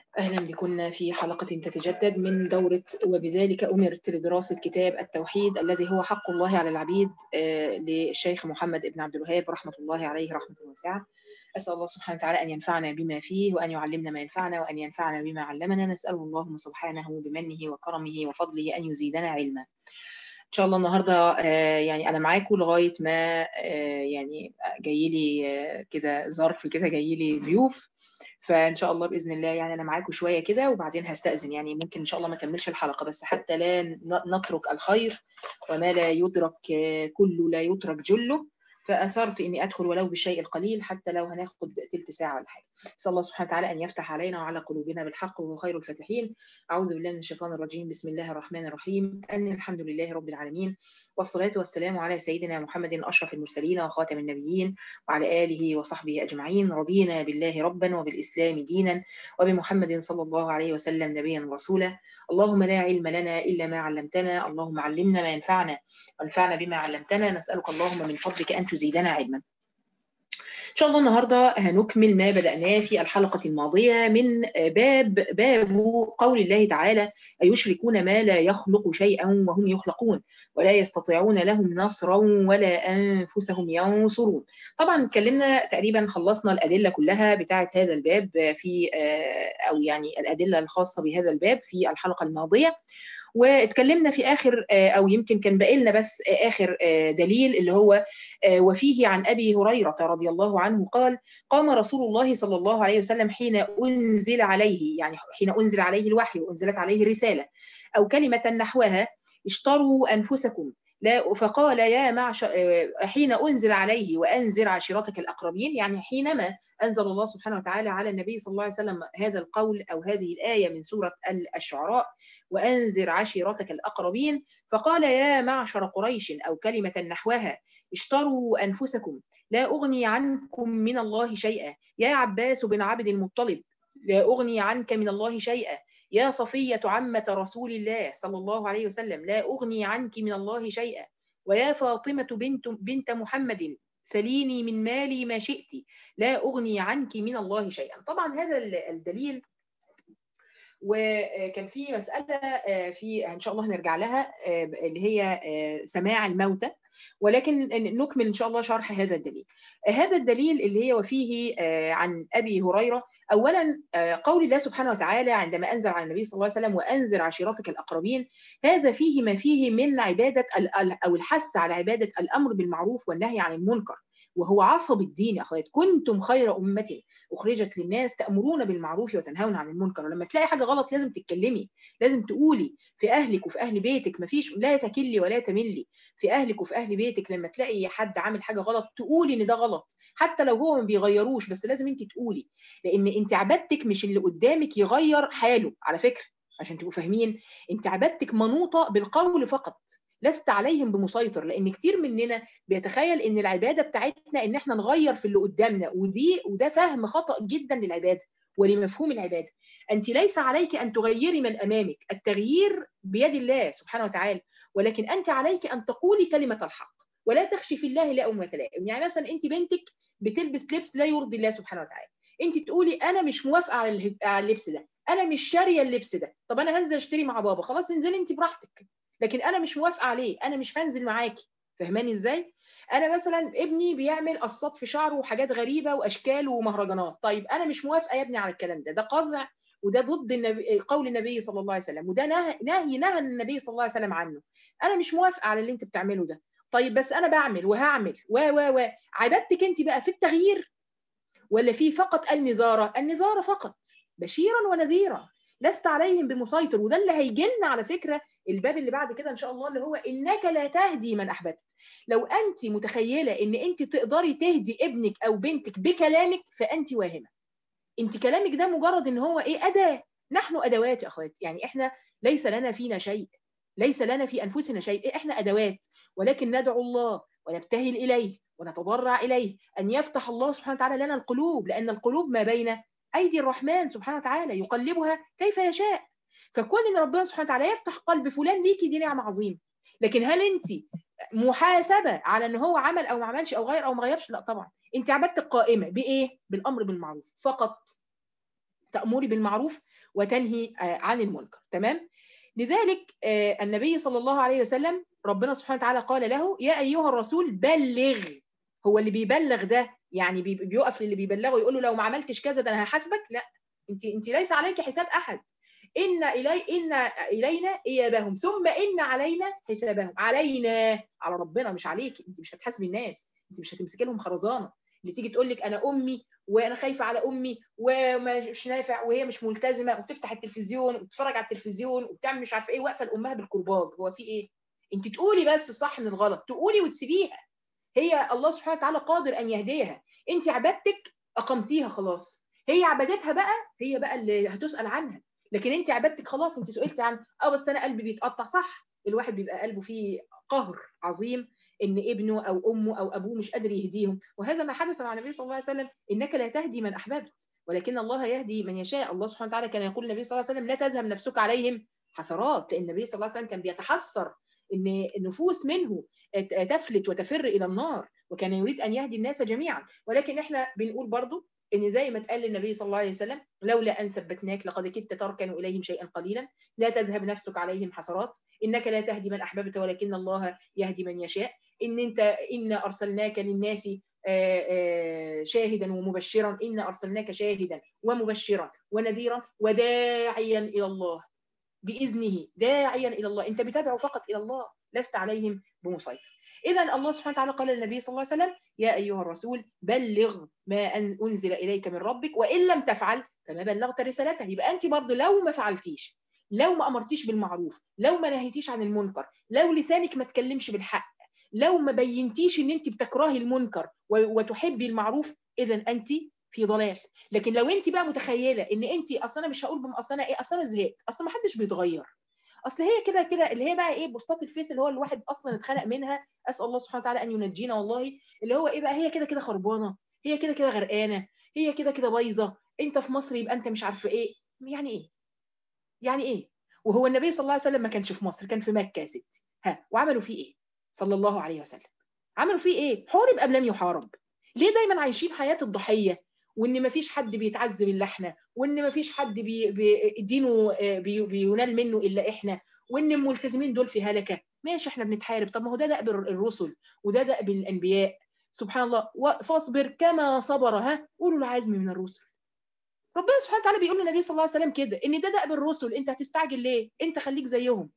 أهلا بكم في حلقة تتجدد من دورة وبذلك أمرت لدراسة كتاب التوحيد الذي هو حق الله على العبيد للشيخ محمد بن عبد الوهاب رحمة الله عليه رحمة واسعة. أسأل الله سبحانه وتعالى أن ينفعنا بما فيه وأن يعلمنا ما ينفعنا وأن ينفعنا بما علمنا. نسأل الله سبحانه بمنه وكرمه وفضله أن يزيدنا علما. إن شاء الله النهاردة يعني أنا معاكم لغاية ما يعني جاي لي كده ظرف كده، جاي لي ضيوف، فإن شاء الله بإذن الله يعني أنا معاكم شوية كده وبعدين هستأذن. يعني ممكن إن شاء الله ما أكملش الحلقة، بس حتى لا نترك الخير، وما لا يدرك كله لا يترك جله، فأثرت إني أدخل ولو بالشيء القليل حتى لو هناخد تلت ساعة ولا حاجة. أسأل الله سبحانه وتعالى أن يفتح علينا وعلى قلوبنا بالحق وهو خير الفاتحين. أعوذ بالله من الشيطان الرجيم. بسم الله الرحمن الرحيم. أن الحمد لله رب العالمين، والصلاة والسلام على سيدنا محمد أشرف المرسلين وخاتم النبيين وعلى آله وصحبه أجمعين. رضينا بالله ربا وبالإسلام دينا وبمحمد صلى الله عليه وسلم نبيا رسولا. اللهم لا علم لنا إلا ما علمتنا، اللهم علمنا ما ينفعنا وانفعنا بما علمتنا. نسألك اللهم من فضلك أن تزيدنا علما. إن شاء الله النهاردة هنكمل ما بدأناه في الحلقة الماضية من باب قول الله تعالى: أيشركون ما لا يخلق شيئا وهم يخلقون ولا يستطيعون لهم نصرا ولا أنفسهم ينصرون. طبعا اتكلمنا تقريبا، خلصنا الأدلة كلها بتاعة هذا الباب في أو يعني الأدلة الخاصة بهذا الباب في الحلقة الماضية، واتكلمنا في آخر أو يمكن كان باقي لنا بس آخر دليل اللي هو وفيه عن أبي هريرة رضي الله عنه قال: قام رسول الله صلى الله عليه وسلم حين أنزل عليه، يعني حين أنزل عليه الوحي وأنزلت عليه الرسالة أو كلمة نحوها: اشتروا أنفسكم لا، فقال يا معشر، حين أنزل عليه وأنذر عشيرتك الأقربين، يعني حينما أنزل الله سبحانه وتعالى على النبي صلى الله عليه وسلم هذا القول أو هذه الآية من سورة الشعراء: وأنذر عشيرتك الأقربين، فقال يا معشر قريش أو كلمة نحوها: اشتروا أنفسكم لا أغني عنكم من الله شيئا، يا عباس بن عبد المطلب لا أغني عنك من الله شيئا، يا صفية عمة رسول الله صلى الله عليه وسلم لا أغني عنك من الله شيئا، ويا فاطمة بنت محمد سليني من مالي ما شئت لا أغني عنك من الله شيئا. طبعا هذا الدليل، وكان في مسألة في إن شاء الله هنرجع لها اللي هي سماع الموتى، ولكن نكمل إن شاء الله شرح هذا الدليل. هذا الدليل اللي هي وفيه عن أبي هريرة، أولا قول الله سبحانه وتعالى عندما أنزل على النبي صلى الله عليه وسلم: وأنذر عشيرتك الأقربين، هذا فيه ما فيه من عبادة أو الحث على عبادة الأمر بالمعروف والنهي عن المنكر، وهو عصب الدين يا أخوات. كنتم خير أمة أخرجت للناس تأمرون بالمعروف وتنهون عن المنكر. ولما تلاقي حاجة غلط لازم تتكلمي، لازم تقولي في أهلك وفي أهل بيتك، مفيش لا تكلي ولا تملي في أهلك وفي أهل بيتك. لما تلاقي حد عامل حاجة غلط تقولي إن ده غلط، حتى لو هو ما بيغيروش، بس لازم أنت تقولي، لأن أنت عبادتك مش اللي قدامك يغير حاله على فكرة، عشان تبقوا فاهمين. أنت عبادتك منوطة بالقول فقط، لست عليهم بمسيطر، لان كتير مننا بيتخيل ان العباده بتاعتنا ان احنا نغير في اللي قدامنا، وده فهم خطأ جدا للعباده ولمفهوم العباده. انت ليس عليك ان تغيري من امامك، التغيير بيد الله سبحانه وتعالى، ولكن انت عليك ان تقولي كلمه الحق ولا تخشي في الله لومة لائم. يعني مثلا انت بنتك بتلبس لبس لا يرضي الله سبحانه وتعالى، انت تقولي انا مش موافقه على اللبس ده، انا مش شاريه اللبس ده. طب انا هنزل اشتري مع بابا، خلاص انزلي انت براحتك، لكن انا مش موافقه عليه، انا مش هنزل معاكي. فهماني ازاي؟ انا مثلا ابني بيعمل قصات في شعره وحاجات غريبه واشكال ومهرجانات، طيب انا مش موافقه يا ابني على الكلام ده، ده قزع وده ضد قول النبي صلى الله عليه وسلم، وده نهى النبي صلى الله عليه وسلم عنه. انا مش موافقه على اللي انت بتعمله ده. طيب بس انا بعمل وهعمل و عبادتك انت بقى في التغيير ولا في فقط النذاره؟ النذاره فقط، بشيرا ونذيرا، لست عليهم بمسيطر. وده اللي هيجي لنا على فكره الباب اللي بعد كده ان شاء الله، اللي هو انك لا تهدي من احببت. لو انت متخيله ان انت تقدري تهدي ابنك او بنتك بكلامك فانت واهمه. انت كلامك ده مجرد ان هو ايه؟ اداه. نحن ادوات يا اخوات، يعني احنا ليس لنا فينا شيء، ليس لنا في انفسنا شيء، احنا ادوات، ولكن ندعو الله ونبتهل اليه ونتضرع اليه ان يفتح الله سبحانه وتعالى لنا القلوب، لان القلوب ما بين ايدي الرحمن سبحانه وتعالى يقلبها كيف يشاء. فكون ان ربنا سبحانه وتعالى يفتح قلب فلان ليكي دي نعمه عظيمه، لكن هل انت محاسبه على ان هو عمل او ما عملش او غير او ما غيرش؟ لا طبعا. انت عبادتك قائمه بايه؟ بالامر بالمعروف فقط، تأمري بالمعروف وتنهي عن المنكر. تمام؟ لذلك النبي صلى الله عليه وسلم ربنا سبحانه وتعالى قال له يا أيها الرسول بلغ. هو اللي بيبلغ ده يعني بيقف للي بيبلغه يقول له لو ما عملتش كذا ده انا هحاسبك؟ لا، انت ليس عليك حساب احد. ان الينا ايابهم ثم ان علينا حسابهم. علينا، على ربنا مش عليك. انت مش هتحاسبي الناس، انت مش هتمسكي لهم خرزانه اللي تيجي تقول لك انا امي وانا خايفه على امي ومش نافع وهي مش ملتزمه وبتفتح التلفزيون وبتتفرج على التلفزيون وبتعمل مش عارفه ايه واقفه لامها بالكرباج. هو في ايه؟ انت تقولي بس الصح من الغلط، تقولي وتسيبيها. هي الله سبحانه وتعالى قادر ان يهديها. انت عبادتك اقمتيها خلاص، هي عبادتها بقى هي بقى اللي هتسال عنها. لكن انت عبادتك خلاص انت سئلتي عنها. بس انا قلبي بيتقطع. صح، الواحد بيبقى قلبه فيه قهر عظيم ان ابنه او امه او ابوه مش قادر يهديهم، وهذا ما حدث مع النبي صلى الله عليه وسلم. انك لا تهدي من احببت ولكن الله يهدي من يشاء. الله سبحانه وتعالى كان يقول النبي صلى الله عليه وسلم لا تذهب نفسك عليهم حسرات، لان النبي صلى الله عليه وسلم كان بيتحسر ان النفوس منه تفلت وتفر الى النار، وكان يريد ان يهدي الناس جميعا. ولكن احنا بنقول برضو ان زي ما اتقال للنبي صلى الله عليه وسلم لولا ان ثبتناك لقد كدت تركن اليهم شيئا قليلا. لا تذهب نفسك عليهم حسرات، انك لا تهدي من احببت ولكن الله يهدي من يشاء. ان ارسلناك للناس شاهدا ومبشرا. ان ارسلناك شاهدا ومبشرا ونذيرا وداعيا الى الله باذنه. داعيا الى الله، انت بتدعو فقط الى الله، لست عليهم بمسيطر. إذا الله سبحانه وتعالى قال للنبي صلى الله عليه وسلم يا أيها الرسول بلغ ما أنزل إليك من ربك وإن لم تفعل فما بلغت رسالته. يبقى أنت برضو لو ما فعلتيش، لو ما أمرتيش بالمعروف، لو ما نهيتيش عن المنكر، لو لسانك ما تكلمش بالحق، لو ما بينتيش ان انت بتكرهي المنكر وتحبي المعروف، اذا انت في ضلال. لكن لو انت بقى متخيله ان انت اصلا مش هقول اصل انا ايه، اصل انا زهقت، اصل ما حدش بيتغير، اصل هي كده كده، اللي هي بقى ايه بوستات الفيس اللي هو الواحد اصلا اتخلق منها، اسال الله سبحانه وتعالى ان ينجينا والله، اللي هو ايه بقى، هي كده كده خربانه، هي كده كده غرقانه، هي كده كده بايظه، انت في مصر يبقى انت مش عارفه ايه. يعني ايه؟ يعني ايه؟ وهو النبي صلى الله عليه وسلم ما كانش في مصر، كان في مكه يا ستي. وعملوا فيه ايه صلى الله عليه وسلم؟ عملوا فيه ايه؟ حارب ام لم يحارب؟ ليه دايما عايشين حياه الضحيه، وان ما فيش حد بيتعذب الا احنا، وان ما فيش حد دينه بينال منه الا احنا، وان الملتزمين دول في هلكه؟ ماشي احنا بنتحارب، طب ما هو ده دأب الرسل وده دأب الانبياء. سبحان الله. فاصبر كما صبر اولو العزم من الرسل. ربنا سبحانه وتعالى بيقول للنبي صلى الله عليه وسلم كده، ان ده دأب الرسل، انت هتستعجل ليه؟ انت خليك زيهم،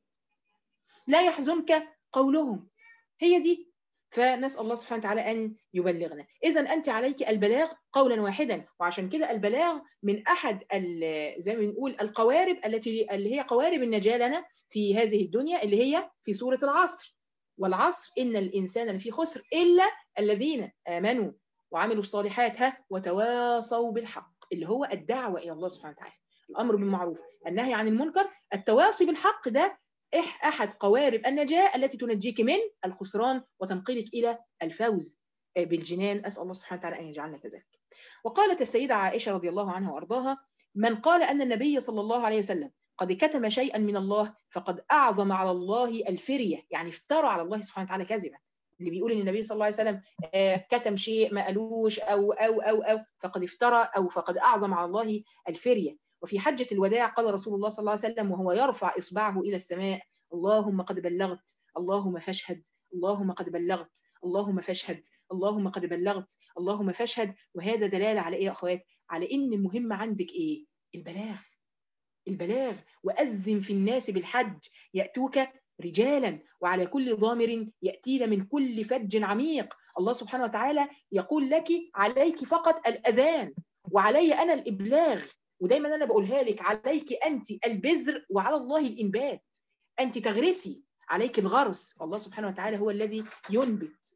لا يحزنك قولهم. هي دي. فنسأل الله سبحانه وتعالى أن يبلغنا. إذا أنت عليك البلاغ قولا واحدا، وعشان كده البلاغ من أحد زي ما بنقول القوارب اللي هي قوارب النجاة لنا في هذه الدنيا، اللي هي في سورة العصر. والعصر إن الإنسان لفي خسر إلا الذين آمنوا وعملوا الصالحات وتواصوا بالحق، اللي هو الدعوة إلى الله سبحانه وتعالى، الأمر بالمعروف، النهي عن المنكر، التواصي بالحق. ده أحد قوارب النجاة التي تنجيك من الخسران وتنقلك إلى الفوز بالجنان. أسأل الله سبحانه وتعالى أن يجعلنا كذلك. وقالت السيدة عائشة رضي الله عنها وأرضاها من قال أن النبي صلى الله عليه وسلم قد كتم شيئا من الله فقد أعظم على الله الفرية، يعني افترى على الله سبحانه وتعالى كذبا. اللي بيقول ان النبي صلى الله عليه وسلم كتم شيء ما قالوش أو فقد افترى أو فقد أعظم على الله الفرية. وفي حجة الوداع قال رسول الله صلى الله عليه وسلم وهو يرفع إصبعه إلى السماء اللهم قد بلغت اللهم فاشهد اللهم قد بلغت اللهم فاشهد اللهم قد بلغت اللهم فاشهد. وهذا دلالة على إيه يا أخوات؟ على إن المهم عندك إيه؟ البلاغ. البلاغ. وأذن في الناس بالحج يأتوك رجالا وعلى كل ضامر يأتين من كل فج عميق. الله سبحانه وتعالى يقول لك عليك فقط الأذان وعلي أنا الإبلاغ. ودايما أنا بقولها لك عليك أنت البذر وعلى الله الإنبات. أنت تغرسي، عليك الغرس، الله سبحانه وتعالى هو الذي ينبت.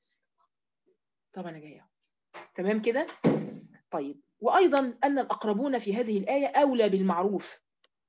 طبعا أنا جاية تمام كده. طيب، وأيضا أن الأقربون في هذه الآية أولى بالمعروف.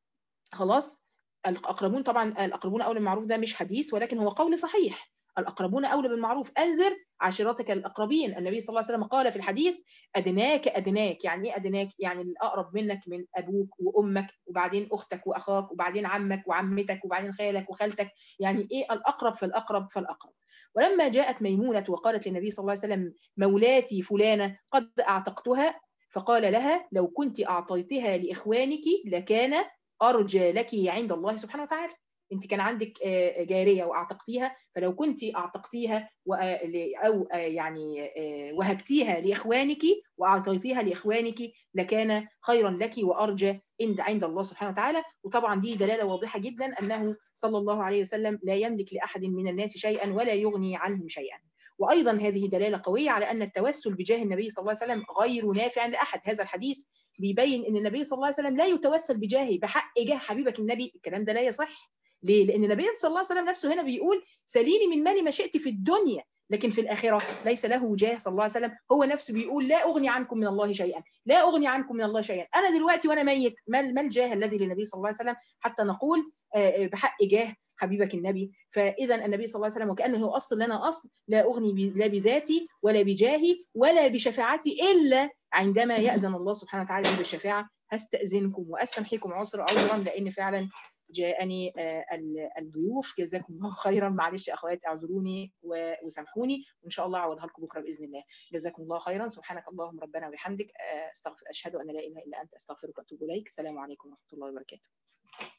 خلاص، الأقربون، طبعا الأقربون أولى بالمعروف ده مش حديث ولكن هو قول صحيح. الأقربون أولى بالمعروف. أنذر عشيرتك الأقربين. النبي صلى الله عليه وسلم قال في الحديث أدناك أدناك. يعني إيه أدناك؟ يعني الأقرب منك من أبوك وأمك وبعدين أختك وأخاك وبعدين عمك وعمتك وبعدين خالك وخالتك. يعني إيه الأقرب فالأقرب فالأقرب. ولما جاءت ميمونة وقالت للنبي صلى الله عليه وسلم مولاتي فلانة قد أعتقتها، فقال لها لو كنت أعطيتها لإخوانك لكان أرجى لك عند الله سبحانه وتعالى. انت كان عندك جاريه واعتقتيها، فلو كنت اعتقتيها او يعني وهبتيها لاخوانك واعطيتيها لاخوانك لكان خيرا لك وارجى عند الله سبحانه وتعالى. وطبعا دي دلاله واضحه جدا انه صلى الله عليه وسلم لا يملك لاحد من الناس شيئا ولا يغني عنهم شيئا. وايضا هذه دلاله قويه على ان التوسل بجاه النبي صلى الله عليه وسلم غير نافع لاحد. هذا الحديث بيبين ان النبي صلى الله عليه وسلم لا يتوسل بجاهه، بحق جاه حبيبك النبي. الكلام ده لا يصح. ليه؟ لأن النبي صلى الله عليه وسلم نفسه هنا بيقول سليني من مالي ما شئت في الدنيا، لكن في الآخرة ليس له جاه صلى الله عليه وسلم. هو نفسه بيقول لا أغني عنكم من الله شيئا، لا أغني عنكم من الله شيئا. أنا دلوقتي وأنا ميت ما الجاه الذي للنبي صلى الله عليه وسلم حتى نقول بحق جاه حبيبك النبي؟ فإذا النبي صلى الله عليه وسلم وكأنه هو أصل لنا أصل، لا أغني لا بذاتي ولا بجاهي ولا بشفاعتي إلا عندما يأذن الله سبحانه وتعالى بالشفاعة. هستأذنكم وأستمحيكم عذرا لأن فعلا جاءني الضيوف. جزاكم الله خيرا. معلش يا اخوات اعذروني وسامحوني، وان شاء الله اعوضها لكم بكره باذن الله. جزاكم الله خيرا. سبحانك اللهم ربنا وبحمدك اشهد ان لا اله الا انت استغفرك واتوب اليك. السلام عليكم ورحمه الله وبركاته.